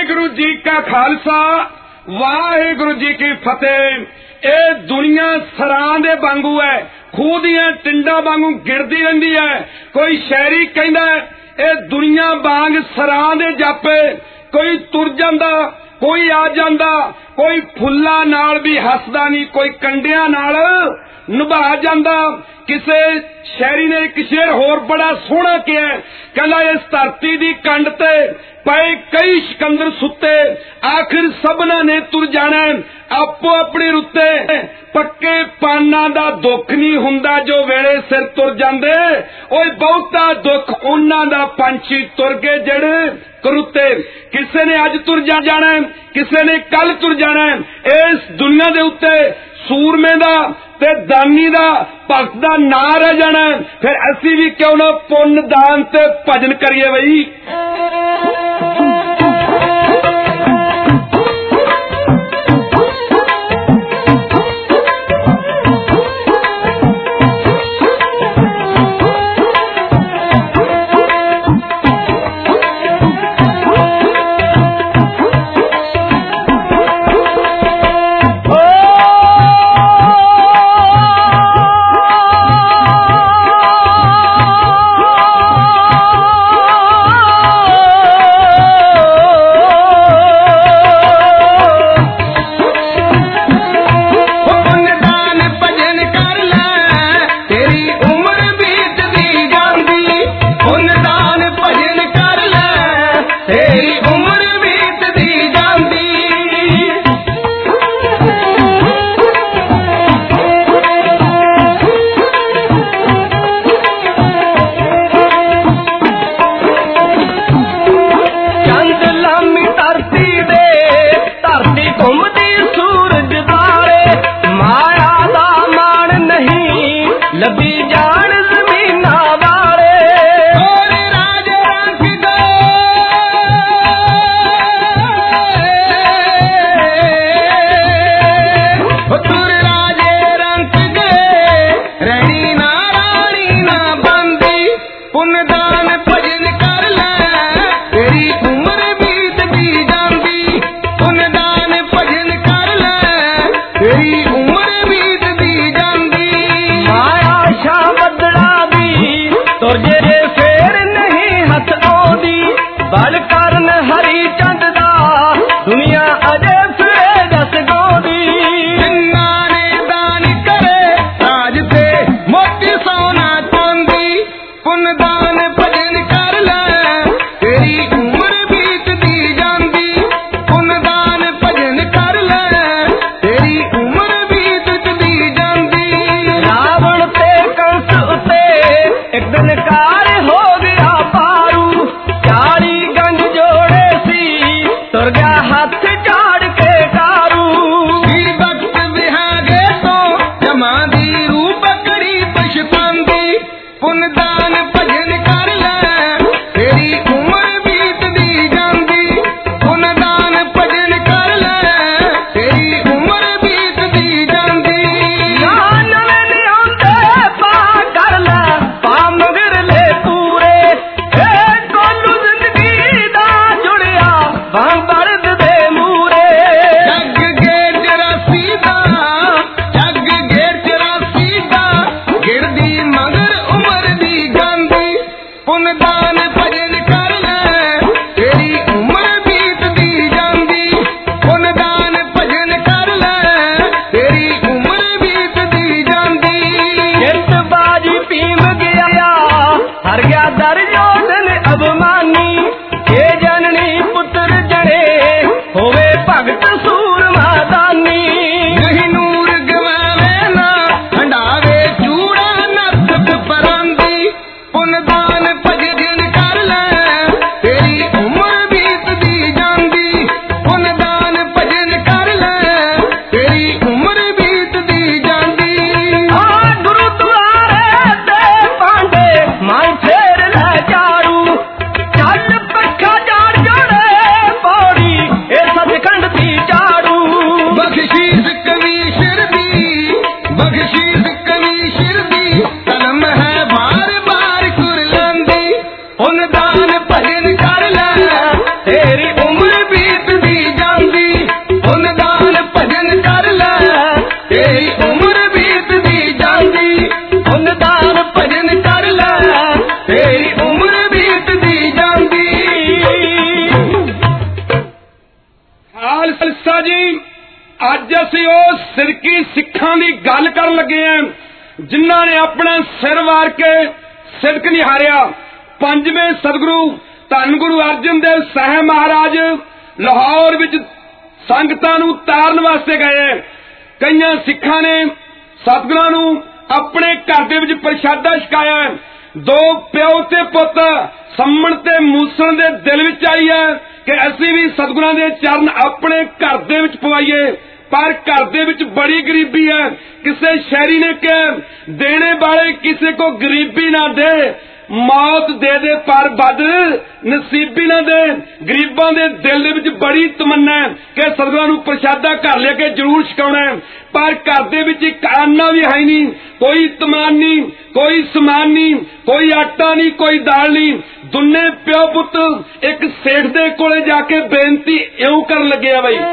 वाहिगुरु जी का खालसा वाहिगुरु जी की फतेह। ये दुनिया सरां दे वांगू है, खूह दियां टिंडां वांगू गिरदी रहिंदी है। कोई शायरी कहंदा ये दुनिया वांग सरां दे जापे, कोई तुर जांदा कोई आ जांदा, कोई फुल्लां नाल भी हसदा नहीं, कोई कंडियां नाल निभा जांदा। किसे शायरी ने एक शेर होर बड़ा सोहना किया, कहंदा इस धरती दी कंड ते पए कई सिकंदर सुते, आखिर सबना ने तुर जाना आपो अपनी रुते। पक्के पाना दा दुख नहीं हुंदा जो वेले सिर तुर जांदे, ओए बहुता दुख उन्हां दा पंछी तुर गए जड़े करुते। किसे ने अज तुर जाना, किसे ने कल तुर जाना। इस दुनिया दे उत्ते सूरमे दा ते दानी दा भगत दा ना रह जाना। फिर असी भी क्यों ना पुण्य दान ते भजन करिए बई। हाथ झाड़ के ਖਾਲਸਾ ਜੀ, ਅੱਜ ਅਸੀਂ ਉਹ ਸਿਰਕੀ ਸਿੱਖਾਂ ਦੀ ਗੱਲ ਕਰਨ ਲੱਗੇ ਆਂ ਜਿਨ੍ਹਾਂ ਨੇ ਆਪਣਾ ਸਿਰ ਵਾਰ ਕੇ ਸਿਦਕ ਨਿਹਾਰਿਆ। ਪੰਜਵੇਂ ਸਤਿਗੁਰੂ ਧੰਨ ਗੁਰੂ ਅਰਜਨ ਦੇਵ ਸਾਹਿਬ ਮਹਾਰਾਜ ਲਾਹੌਰ ਵਿੱਚ ਸੰਗਤਾਂ ਨੂੰ ਤਾਰਨ ਵਾਸਤੇ ਗਏ। ਕਈਆਂ ਸਿੱਖਾਂ ਨੇ ਸਤਿਗੁਰਾਂ ਨੂੰ ਆਪਣੇ ਘਰ ਦੇ ਵਿੱਚ ਪ੍ਰਸ਼ਾਦਾ ਛਕਾਇਆ। ਦੋ ਪਿਓ ਤੇ ਪੁੱਤ ਸੰਮਣ ਤੇ ਮੂਸਣ ਦੇ ਦਿਲ ਵਿੱਚ ਆਈ ਹੈ ਕਿ ਅਸੀਂ ਵੀ ਸਤਿਗੁਰਾਂ ਦੇ ਚਰਨ ਆਪਣੇ ਘਰ ਦੇ ਵਿੱਚ ਪਵਾਈਏ, ਪਰ ਘਰ ਦੇ ਵਿੱਚ ਬੜੀ ਗਰੀਬੀ ਹੈ। ਕਿਸੇ ਸ਼ਹਿਰੀ ਨੇ ਕਿਹਾ, ਦੇਣੇ ਵਾਲੇ ਕਿਸੇ को गरीबी ना दे, मौत दे दे पर बद नसीबी ना दे। गरीबां दे दिल दे विच बड़ी तमन्ना है कि सतगुरां नूं प्रशादा घर लेके जरूर छकाउणा है, पर घर दे विच इक आना भी है नहीं, कोई तमान नहीं, कोई समान नहीं, कोई आटा नहीं, कोई दाल नहीं। दुन्ने प्यो पुत एक सेठ दे कोले जाके बेनती इउं कर लगे आ बई,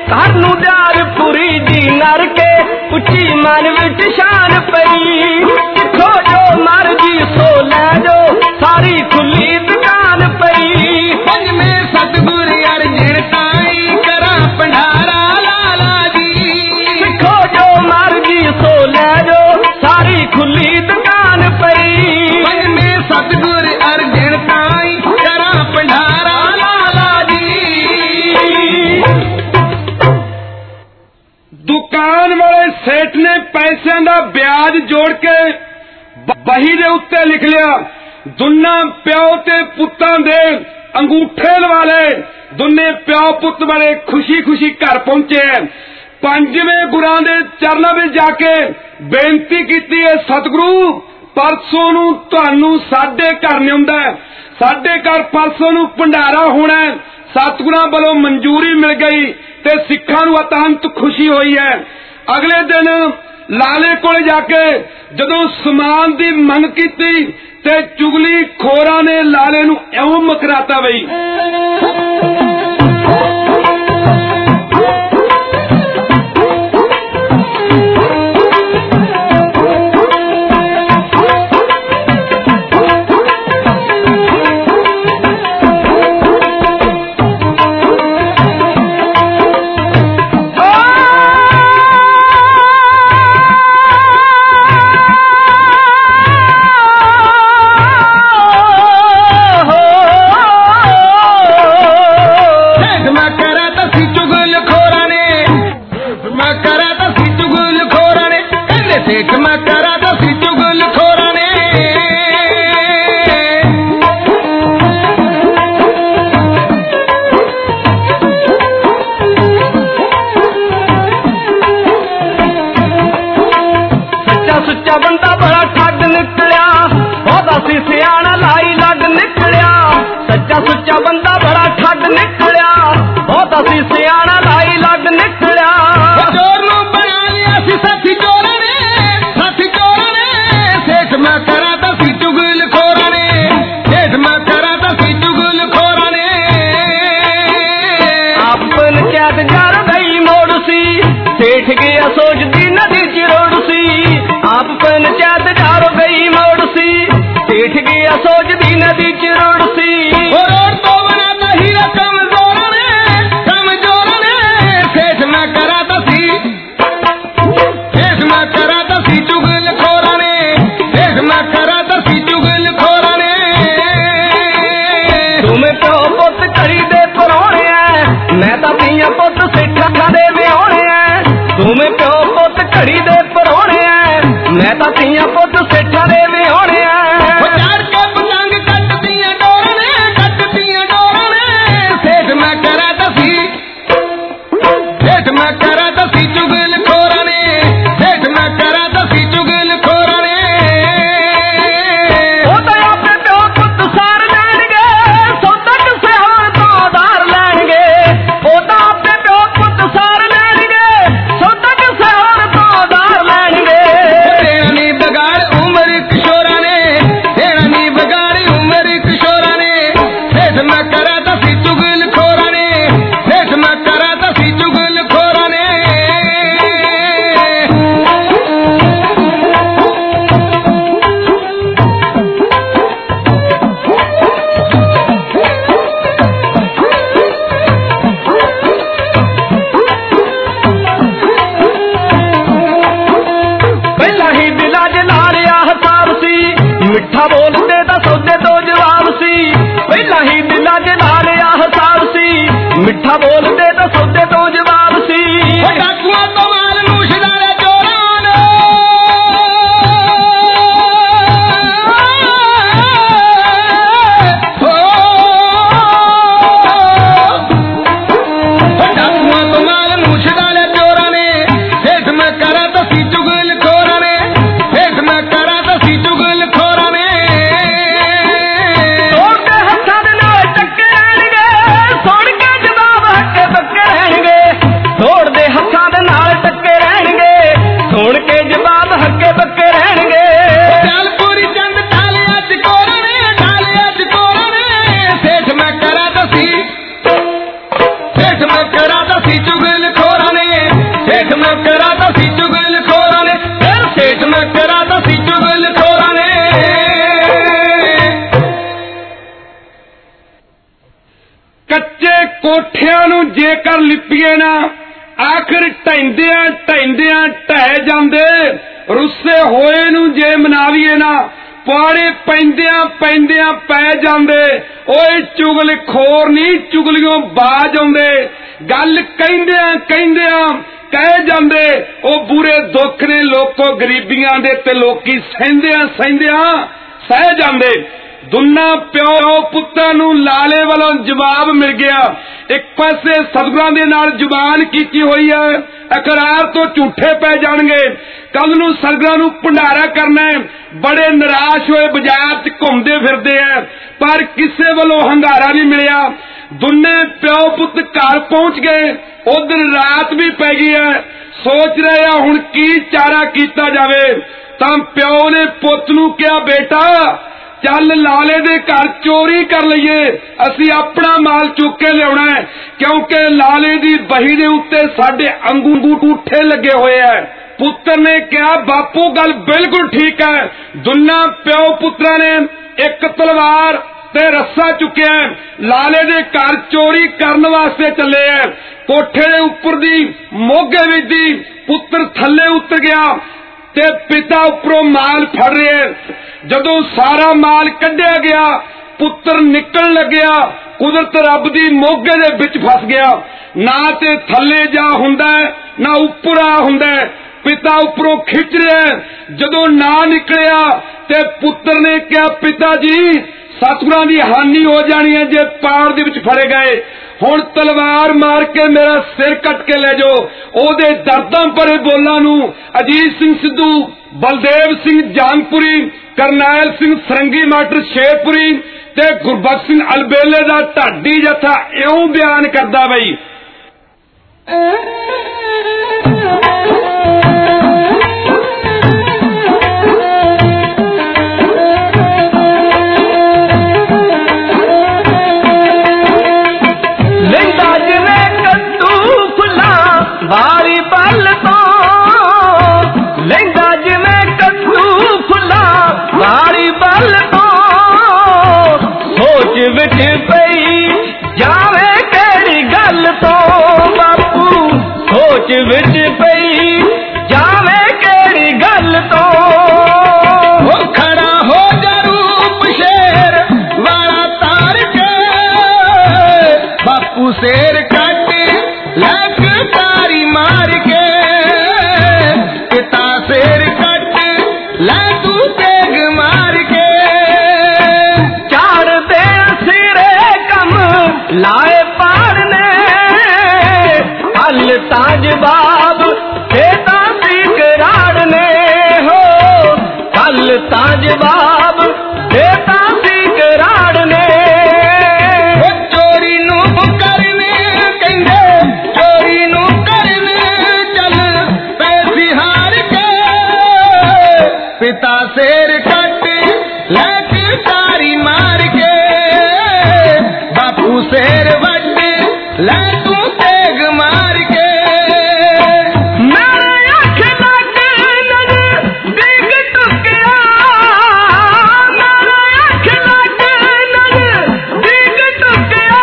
सानू दियार पूरी दी नर के उच्ची मन विच शान पई जिथों जो मर्जी सो लै जो सारी खुली दुकान पई पंजवें सतगुर अर्जन ताई करा भंडारा लाला जी जिथों जो मर्जी सो लै जो सारी खुली दुकान पई पंजवें सतगुर अर्जन ताई करा भंडारा लाला जी। दुकान वाले सेठ ने पैसों का ब्याज जोड़ के बही दे उत्ते लिख लिया दुना प्यो ते पुत्तां दे अंगूठे वाले दुने प्यो पुत वाले खुशी खुशी घर पहुंचे। पंजवें गुरां दे चरणों में जाके बेनती की है सतगुरु परसों नूं तुहानू साडे घर नहीं हुंदा साडे घर परसों नूं भंडारा होना सतगुरां वालों मंजूरी मिल गई ते सिखां नूं अतंत खुशी हुई है। अगले दिन लाले कोल जाके जदों समान दी मंग कीती ते चुगली खोरा ने लाले नूं इउं मकराता बई सोचती नदी चिरोड़ सी आप पंचायत जारो गई मोड़ सी सेठ गया सोचती नदी चिरोड़ सी रोड तो बनाता ही कमजोर ने सेठ मैं करा दसी सेठ मैं करा दसी चुगल खोरा ने सेठ मैं करा दसी चुगल खोरा ने तुम्हें तो पुत करी दे परोने है मैं तो पिया पुत सेठा दे विहोने है तुम्हें प्यो पुत घड़ी दे परोने है मैं तो पिया पुत सेठा दे विहोने है के पतंग कटदियां डोर ने सेठ मैं करा दसी चुगल खोरा ने सेठ मैं करा दसी चुगल खोरा ने ओ तो अपने प्यो पुत सार लैणगे सौदा किसे होर तो उधार लैणगे ओ तो अपने प्यो पुत सार लैणगे सौदा किसे होर तो उधार लैणगे तेरा नी बगाड़ उम्र किशोरा ने तेरा नी बगाड़ उम्र किशोरा ने सेठ मैं करा दसी चुगल खोरा ने सेठ मैं करा दसी चुगल खोरा ने पहला ही दिला जला लिया हिसाब सी मिठा बोलते तो सौदे तो जवाब सी पहला ही दिला जला लिया हिसाब सी मिठा बोलते तो सौदे तो जवाब सी डाकुआ तो माल मूछदारे चोरान डाकुआ तो माल मूछदारे चोरा ने सेठ मैं करा दसी चुगल खोरा ने सेठ मैं करा दसी चुगल खोरा ने तोड़ के हत्था दे नाल टक्के रहणगे सुण के जवाब हक्के पक्के रहणगे कोठियां नूं जेकर लिपीए ना आखिर ढैंदियां ढैंदियां ढह जांदे, रुस्से होए नूं जे मनावीए ना पाड़े पैंदियां पैंदियां पै जांदे। ओए चुगल खोर नहीं चुगलियों बाज आउंदे, गल कहिंदियां कहिंदियां कह जांदे। ओ बुरे दुख ने लोको गरीबियां दे ते लोकी सहंदियां सहंदियां सह जांदे। दुना प्यो पुत्तां नूं लाले वालों जवाब मिल गया। एक पासे सतगुरां दे नाल जुबान कीती होई है, इकरार तो झूठे पै जाणगे। कल नूं सतगुरां नूं भंडारा करना है, बड़े निराश होए बाजार च घुमदे फिरदे है, पर किसे वालों हंगारा नहीं मिलिया। दुने प्यो पुत घर पहुंच गए, उधर रात भी पै गई है। सोच रहे हैं हुण की चारा कीता जावे। तां प्यो ने पुत नूं कहा, बेटा चल लाले दे घर चोरी कर लईए, असी अपना माल चुक के लियाउणा है, क्योंकि लाले दी बही दे उत्ते साडे अंगूठे लगे हुए है। पुत्र ने कहा, बापू गल बिल्कुल ठीक है। दुना प्यो पुत्रा ने एक तलवार ते रस्सा चुकिया, लाले दे घर चोरी करन वास्ते चले है। कोठे दे उपर दी मोगे विच दी पुत्र थल्ले उतर गया ते पिता उपरों माल फड़ रहे। जदों सारा माल कढ़िया गया, पुत्र निकल लग्या, कुदरत रब दी मोगे दे विच फस गया। ना ते थल्ले जा हुंदा है, ना उपर आ हुंदा है। पिता उपरों खिंच रहा है। जदों ना निकलिया ते पुत्र ने कहा, पिता जी सतगुरां दी हानि हो जानी है जे पाड़ दे विच फड़े गए। हुण तलवार मार के मेरा सिर कट के ले जाओ। ओदे दर्दां भरे बोलां नूं अजीत सिंह सिद्धू, बलदेव सिंह जानपुरी, करनैल सिंह सरंगी मास्टर शेरपुरी ते गुरबख्श सिंह अलबेले दा ढाडी जथा इउं बयान करदा बई। बारी बल तो लैंदा जिवें कद्दू फुला, बारी बल तो सोच विच पई जावे केड़ी गल तो। बापू सोच विच पई जावे केड़ी गल तो। वो खड़ा हो जा रूप शेर वाला तार के, बापू शेर कट लग तारी मार के, पिता शेर कट लै तू तेग मार के। चाड़ दे सिरे कम लाए पार ने, हल ताज बाब बेटा करार ने हो, हल ताज बाब बेटा करार ने। चोरी नू करने कहंदे, चोरी नू करने चल पैसी हार के, पिता शेर कट लैक तारी मार के, बापू शेर वड लै तू तेग मार के। मेरे अख लग नजदीक टुकिया, मेरे अख लग नजदीक टुकिया,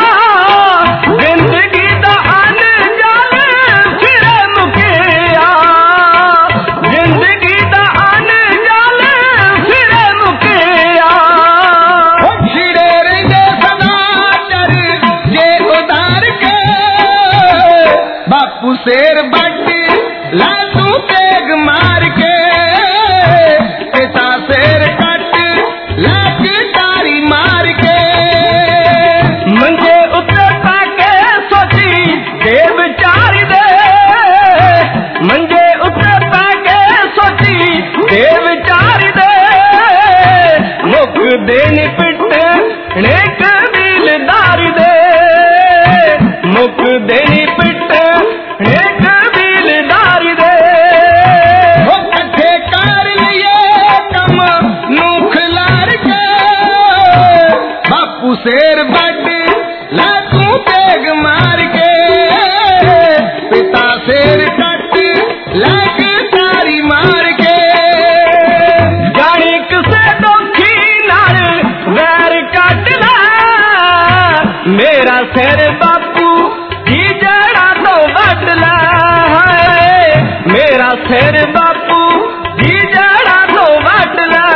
जिंदगी दा अनजान फिरे मुकिया, जिंदगी दा अनजान फिरे मुकिया। छिड़े रहिंदे सदा डर जे उतार के, बापू शेर बट लै तू तेग मार के, पिता शेर कट लैक तारी मार के। मंजे उत्ते पाके सोची दे विचारी दे, मंजे उत्ते पाके सोची दे विचारी दे, मुख देनी पिट ने कबीलदारी दे, मुख देनी पिट ने कबीलदारी दे। वो कट्ठे कर लिए कम नू खिलार के, बापू शेर बड लै तू तेग मार के, पिता शेर कट लैक तारी मार के। जानी किसे दुखी नाल वैर कट लै, मेरा सिर बाप फिर बापू जी जड़ा तो वट ला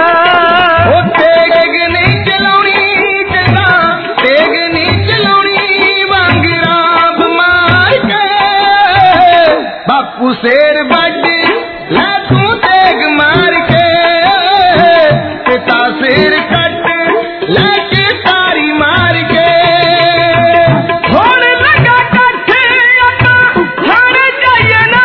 तेग नहीं चलाउनी चंगा तेग नहीं चलाउनी वांग राम मार के बापू शेर बड़ ला तू तेग मार के पिता शेर कट लाके तारी मार के होने लगा कट्ठे अपा हर जाइए ना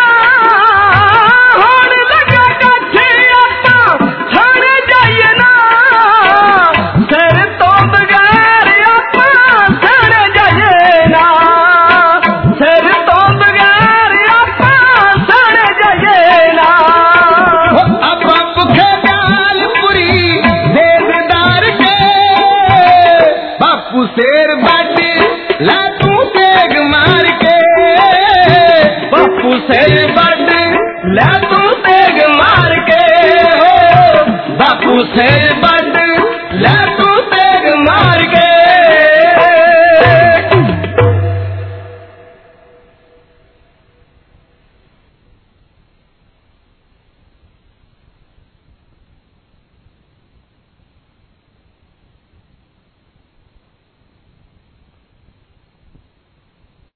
होने लगा कट्ठे अपा हर जाइए ना सर तो बगैर अपा सर जाइए ना सर तो बगैर अपा सर जाइए ना अब भुखे प्याल पुरी देवदार के बापू शेर बड़ ला तू तेग मार के बापू शेर बड़ ला तू तेग मार के बापू शेर